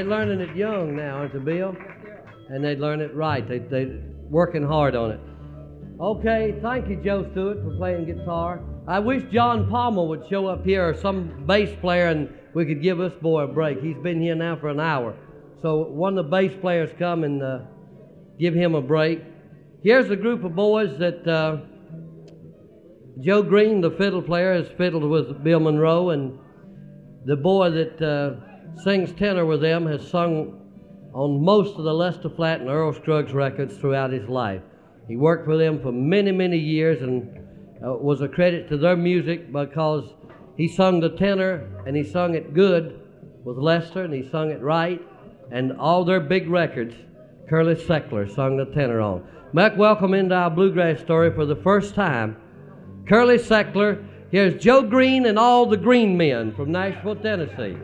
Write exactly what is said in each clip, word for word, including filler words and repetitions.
they're learning it young now, aren't they, Bill? And they learn it right. They, they're working hard on it. Okay, thank you, Joe Stewart, for playing guitar. I wish John Palmer would show up here, or some bass player, and we could give this boy a break. He's been here now for an hour. So one of the bass players come and uh, give him a break. Here's a group of boys that uh, Joe Green, the fiddle player, has fiddled with Bill Monroe, and the boy that uh, sings tenor with them has sung on most of the Lester Flatt and Earl Scruggs records throughout his life. He worked for them for many, many years and uh, was a credit to their music because he sung the tenor and he sung it good with Lester and he sung it right, and all their big records, Curly Seckler sung the tenor on. Mac, welcome into our bluegrass story for the first time. Curly Seckler. Here's Joe Green and all the Green Men from Nashville, Tennessee.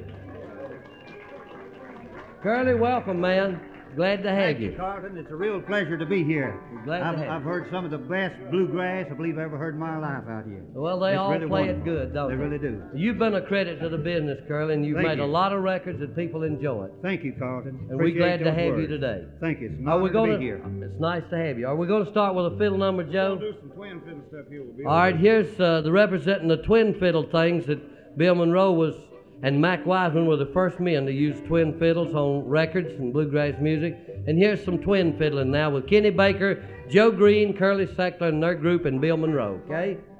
Curly, welcome, man. Glad to have Thank you. you, Carlton. It's a real pleasure to be here. We're glad I've, to have I've you. heard some of the best bluegrass I believe I ever heard in my life out here. Well, they It's all really play wonderful. it good, don't They they? really do. You've been a credit to the business, Curly, and you've Thank made you. a lot of records that people enjoy it. Thank you, Carlton. And we're Appreciate glad to those have you words. today. Thank you. It's an Are we honor going to be here. It's nice to have you. Are we going to start with a fiddle number, Joe? We'll do some twin fiddle stuff here. We'll be All right, here's uh, the representing the twin fiddle things that Bill Monroe was, and Mac Wiseman were the first men to use twin fiddles on records and bluegrass music. And here's some twin fiddling now with Kenny Baker, Joe Green, Curly Seckler, and their group, and Bill Monroe, okay?